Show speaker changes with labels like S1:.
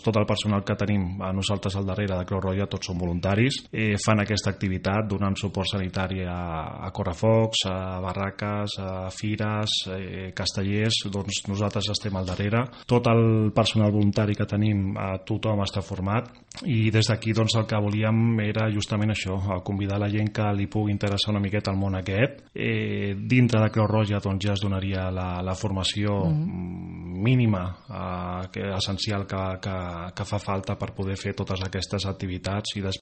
S1: Tot el personal que tenim a nosaltres al darrere de Creu Roja, tots són voluntaris, fan aquesta activitat donant suport sanitari a correfocs, a barraques, a fires, castellers. Doncs nosaltres estem al darrere. Tot el personal voluntari que tenim, tothom està format, i des d'aquí doncs, el que volíem era justament això, convidar la gent que li pugui interessar una miqueta al món aquest. Dintre de Creu Roja doncs, ja es donaria la formació mínima, essencial que fa falta per poder fer totes aquestes activitats, i després